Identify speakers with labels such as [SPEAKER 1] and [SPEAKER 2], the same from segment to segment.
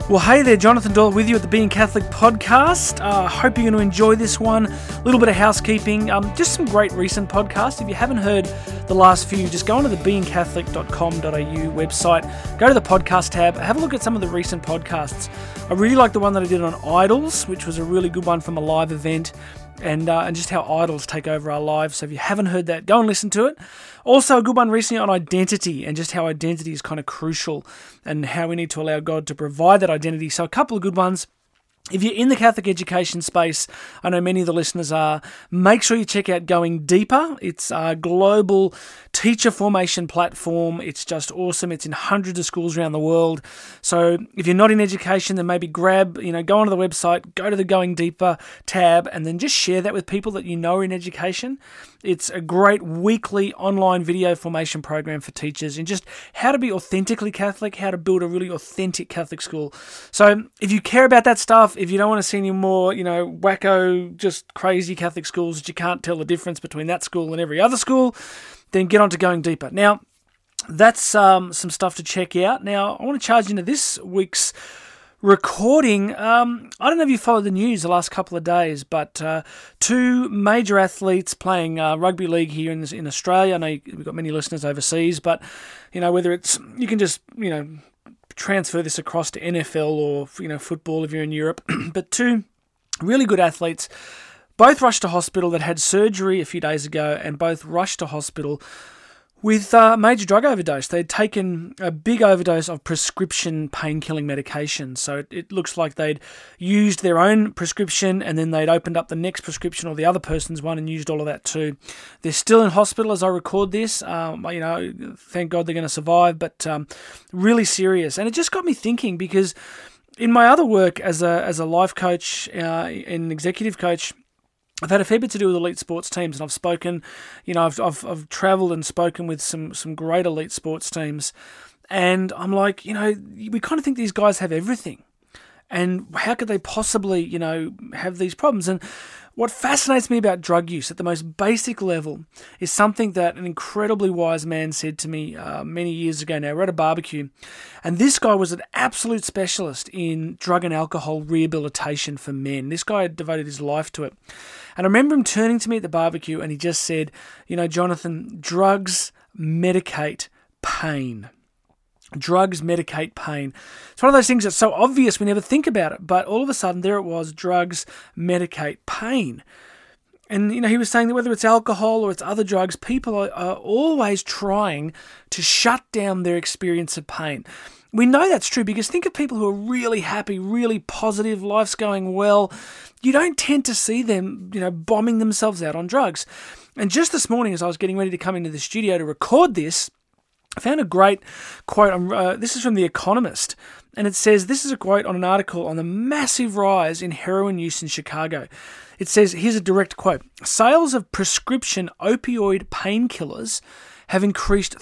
[SPEAKER 1] Well, hey there, Jonathan Doyle with you at the Being Catholic podcast. Hope you're going to enjoy this one. A little bit of housekeeping, just some great recent podcasts. If you haven't heard the last few, just go onto the beingcatholic.com.au website, go to the podcast tab, have a look at some of the recent podcasts. I really like the one that I did on idols, which was a really good one from a live event, and just how idols take over our lives. So if you haven't heard that, go and listen to it. Also, a good one recently on identity and just how identity is kind of crucial and how we need to allow God to provide that identity. So a couple of good ones. If you're in the Catholic education space, I know many of the listeners are, make sure you check out Going Deeper. It's a global teacher formation platform. It's just awesome. It's in hundreds of schools around the world. So if you're not in education, then maybe go onto the website, go to the Going Deeper tab, and then just share that with people that you know are in education. It's a great weekly online video formation program for teachers and just how to be authentically Catholic, how to build a really authentic Catholic school. So if you care about that stuff, if you don't want to see any more, wacko, just crazy Catholic schools that you can't tell the difference between that school and every other school, then get on to Going Deeper. Now, that's some stuff to check out. Now, I want to charge into this week's recording. I don't know if you followed the news the last couple of days, but two major athletes playing rugby league here in Australia. I know we've got many listeners overseas, but whether it's you can just transfer this across to NFL or football if you're in Europe. But two really good athletes, both rushed to hospital, that had surgery a few days ago, and both rushed to hospital with major drug overdose. They'd taken a big overdose of prescription pain-killing medication. So it looks like they'd used their own prescription and then they'd opened up the next prescription or the other person's one and used all of that too. They're still in hospital as I record this. Thank God they're going to survive, but really serious. And it just got me thinking, because in my other work as a life coach and executive coach, I've had a fair bit to do with elite sports teams, and I've spoken, I've travelled and spoken with some great elite sports teams, and I'm like, we kind of think these guys have everything, and how could they possibly, have these problems? And what fascinates me about drug use at the most basic level is something that an incredibly wise man said to me many years ago now. We're at a barbecue, and this guy was an absolute specialist in drug and alcohol rehabilitation for men. This guy had devoted his life to it. And I remember him turning to me at the barbecue and he just said, Jonathan, drugs medicate pain. Drugs medicate pain. It's one of those things that's so obvious we never think about it, but all of a sudden there it was, drugs medicate pain. And, he was saying that whether it's alcohol or it's other drugs, people are always trying to shut down their experience of pain. We know that's true because think of people who are really happy, really positive, life's going well. You don't tend to see them, bombing themselves out on drugs. And just this morning, as I was getting ready to come into the studio to record this, I found a great quote. This is from The Economist, and it says, this is a quote on an article on the massive rise in heroin use in Chicago. It says, here's a direct quote, "Sales of prescription opioid painkillers have increased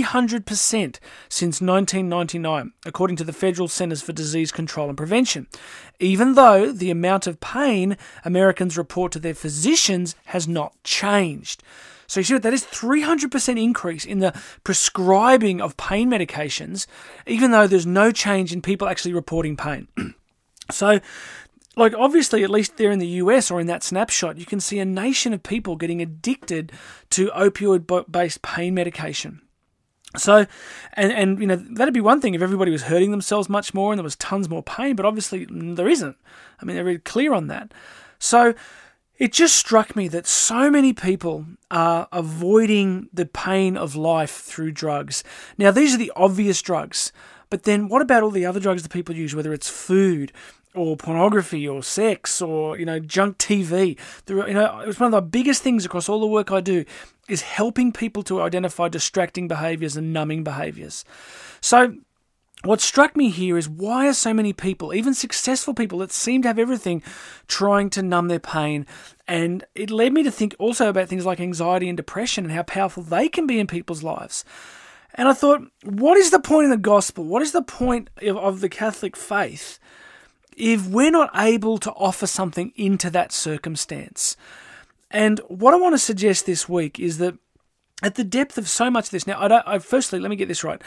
[SPEAKER 1] 300% since 1999, according to the Federal Centers for Disease Control and Prevention, even though the amount of pain Americans report to their physicians has not changed." So you see what that is? 300% increase in the prescribing of pain medications, even though there's no change in people actually reporting pain. So, obviously, at least there in the US or in that snapshot, you can see a nation of people getting addicted to opioid-based pain medication. So, and that'd be one thing if everybody was hurting themselves much more and there was tons more pain, but obviously there isn't. I mean, they're really clear on that. So, it just struck me that so many people are avoiding the pain of life through drugs. Now, these are the obvious drugs, but then what about all the other drugs that people use, whether it's food or pornography or sex or, junk TV? It's one of the biggest things across all the work I do is helping people to identify distracting behaviours and numbing behaviours. So what struck me here is, why are so many people, even successful people that seem to have everything, trying to numb their pain? And it led me to think also about things like anxiety and depression and how powerful they can be in people's lives. And I thought, what is the point of the gospel? What is the point of the Catholic faith if we're not able to offer something into that circumstance? And what I want to suggest this week is that at the depth of so much of this, now, firstly, let me get this right.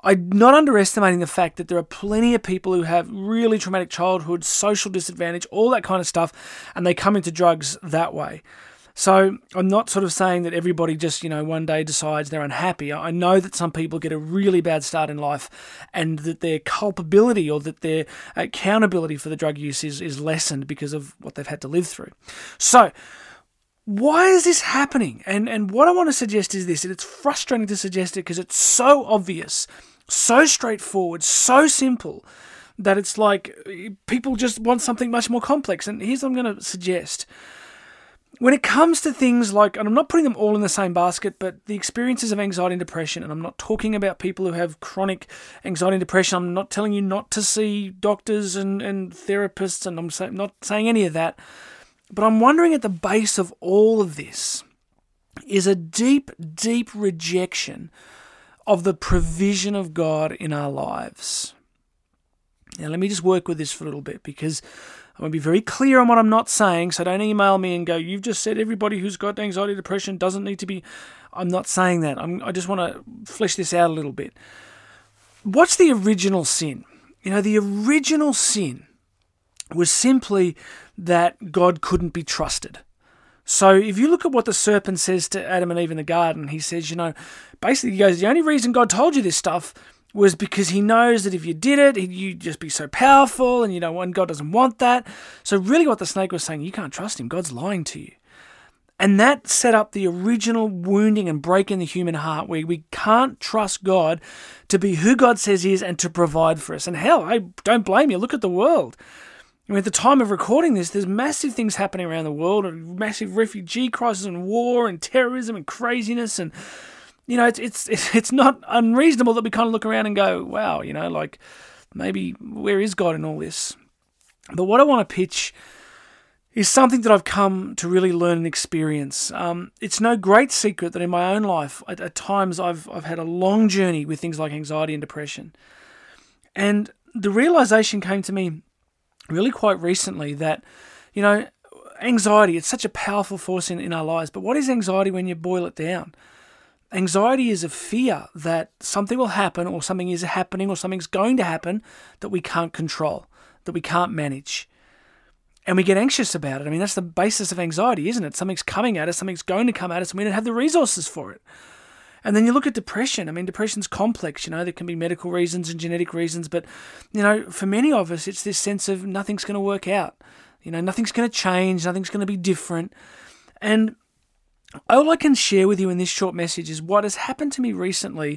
[SPEAKER 1] I'm not underestimating the fact that there are plenty of people who have really traumatic childhoods, social disadvantage, all that kind of stuff, and they come into drugs that way. So I'm not sort of saying that everybody just, one day decides they're unhappy. I know that some people get a really bad start in life and that their culpability or that their accountability for the drug use is lessened because of what they've had to live through. So why is this happening? And what I want to suggest is this, and it's frustrating to suggest it because it's so obvious, so straightforward, so simple, that it's like people just want something much more complex. And here's what I'm going to suggest. When it comes to things like, and I'm not putting them all in the same basket, but the experiences of anxiety and depression, and I'm not talking about people who have chronic anxiety and depression, I'm not telling you not to see doctors and therapists, and I'm not saying any of that, but I'm wondering at the base of all of this is a deep, deep rejection of the provision of God in our lives. Now, let me just work with this for a little bit, because I want to be very clear on what I'm not saying, so don't email me and go, you've just said everybody who's got anxiety, depression doesn't need to be... I'm not saying that. I just want to flesh this out a little bit. What's the original sin? The original sin was simply that God couldn't be trusted. So if you look at what the serpent says to Adam and Eve in the garden, he says, basically he goes, the only reason God told you this stuff was because he knows that if you did it, you'd just be so powerful, and God doesn't want that. So really what the snake was saying, you can't trust him, God's lying to you. And that set up the original wounding and break in the human heart where we can't trust God to be who God says he is and to provide for us. And hell, I don't blame you, look at the world. At the time of recording this, there's massive things happening around the world, and massive refugee crisis and war and terrorism and craziness, and it's not unreasonable that we kind of look around and go, wow, maybe where is God in all this? But what I want to pitch is something that I've come to really learn and experience. It's no great secret that in my own life, at times I've had a long journey with things like anxiety and depression. And the realization came to me really quite recently that, anxiety, it's such a powerful force in our lives. But what is anxiety when you boil it down? Anxiety is a fear that something will happen, or something is happening, or something's going to happen that we can't control, that we can't manage. And we get anxious about it. That's the basis of anxiety, isn't it? Something's coming at us, something's going to come at us, and we don't have the resources for it. And then you look at depression. Depression's complex. There can be medical reasons and genetic reasons, but, for many of us, it's this sense of nothing's going to work out. Nothing's going to change, nothing's going to be different. And all I can share with you in this short message is what has happened to me recently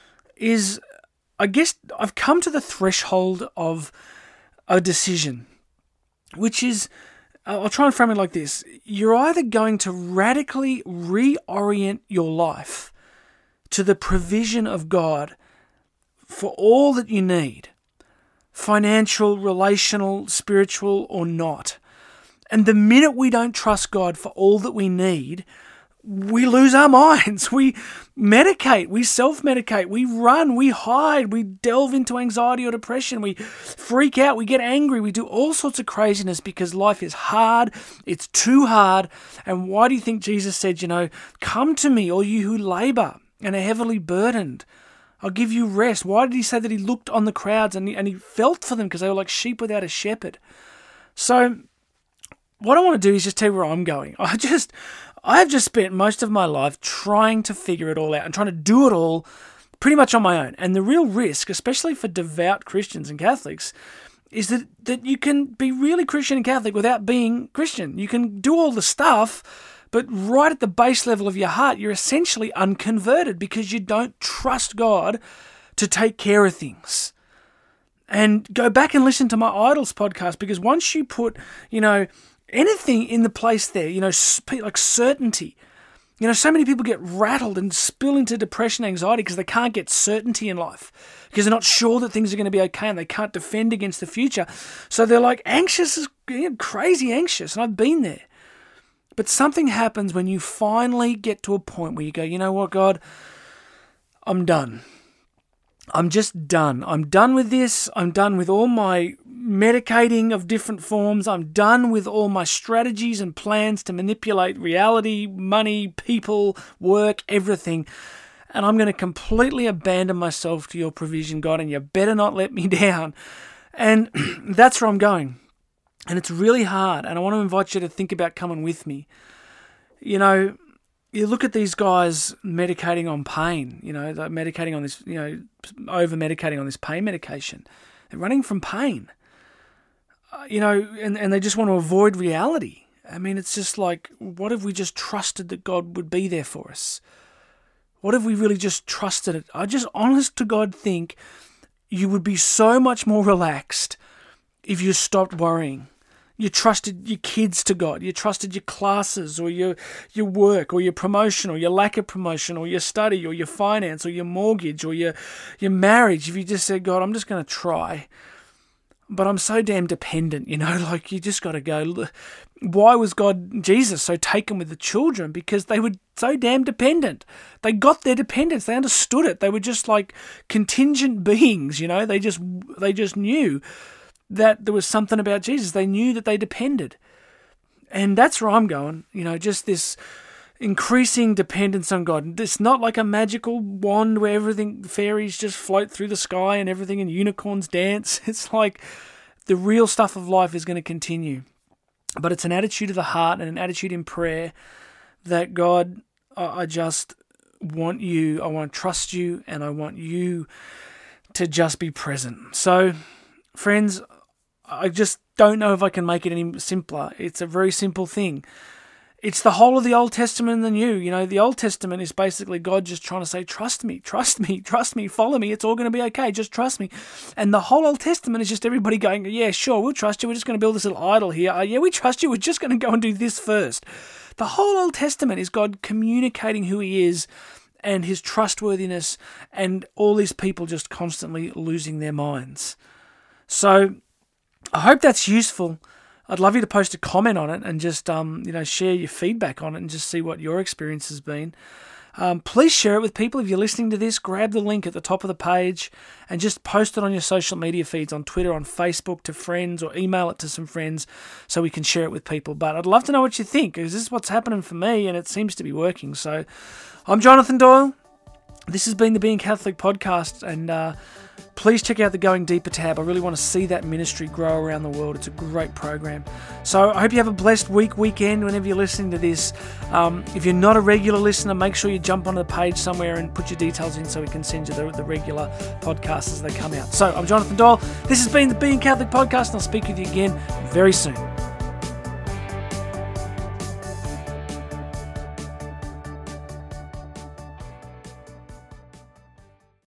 [SPEAKER 1] is, I guess, I've come to the threshold of a decision, which is, I'll try and frame it like this. You're either going to radically reorient your life to the provision of God for all that you need, financial, relational, spiritual, or not. And the minute we don't trust God for all that we need, we lose our minds. We medicate, we self-medicate, we run, we hide, we delve into anxiety or depression, we freak out, we get angry, we do all sorts of craziness because life is hard, it's too hard. And why do you think Jesus said, come to me, all you who labor and are heavily burdened, I'll give you rest? Why did he say that? He looked on the crowds and he felt for them because they were like sheep without a shepherd. So what I want to do is just tell you where I'm going. I've just spent most of my life trying to figure it all out and trying to do it all pretty much on my own. And the real risk, especially for devout Christians and Catholics, is that you can be really Christian and Catholic without being Christian. You can do all the stuff, but right at the base level of your heart, you're essentially unconverted because you don't trust God to take care of things. And go back and listen to my Idols podcast, because once you put, anything in the place there, like certainty. So many people get rattled and spill into depression, anxiety because they can't get certainty in life, because they're not sure that things are going to be okay and they can't defend against the future. So they're like anxious, crazy anxious, and I've been there. But something happens when you finally get to a point where you go, you know what, God, I'm done. I'm just done. I'm done with this. I'm done with all my medicating of different forms. I'm done with all my strategies and plans to manipulate reality, money, people, work, everything. and I'm going to completely abandon myself to your provision, God, and you better not let me down. And that's where I'm going. And it's really hard, and I want to invite you to think about coming with me. You know, you look at these guys medicating on pain, they're medicating on this, over-medicating on this pain medication. They're running from pain, and they just want to avoid reality. I mean, it's just like, what if we just trusted that God would be there for us? What if we really just trusted it? I just, honest to God, think you would be so much more relaxed if you stopped worrying. You trusted your kids to God. You trusted your classes or your work or your promotion or your lack of promotion or your study or your finance or your mortgage or your marriage. If you just said, God, I'm just going to try. But I'm so damn dependent, like you just got to go. Why was Jesus so taken with the children? Because they were so damn dependent. They got their dependence. They understood it. They were just like contingent beings, They just knew that there was something about Jesus. They knew that they depended. And that's where I'm going, just this increasing dependence on God. It's not like a magical wand where fairies just float through the sky and everything and unicorns dance. It's like the real stuff of life is going to continue. But it's an attitude of the heart and an attitude in prayer that, God, I just want you, I want to trust you, and I want you to just be present. So, friends, I just don't know if I can make it any simpler. It's a very simple thing. It's the whole of the Old Testament and the New. The Old Testament is basically God just trying to say, trust me, follow me. It's all going to be okay. Just trust me. And the whole Old Testament is just everybody going, yeah, sure, we'll trust you. We're just going to build this little idol here. Yeah, we trust you. We're just going to go and do this first. The whole Old Testament is God communicating who he is and his trustworthiness, and all these people just constantly losing their minds. So I hope that's useful. I'd love you to post a comment on it and just, share your feedback on it and just see what your experience has been. Please share it with people. If you're listening to this, grab the link at the top of the page and just post it on your social media feeds, on Twitter, on Facebook, to friends, or email it to some friends so we can share it with people. But I'd love to know what you think, because this is what's happening for me and it seems to be working. So I'm Jonathan Doyle. This has been the Being Catholic podcast, and please check out the Going Deeper tab. I really want to see that ministry grow around the world. It's a great program. So I hope you have a blessed weekend whenever you're listening to this. If you're not a regular listener, make sure you jump onto the page somewhere and put your details in so we can send you the regular podcasts as they come out. So I'm Jonathan Doyle. This has been the Being Catholic podcast, and I'll speak with you again very soon.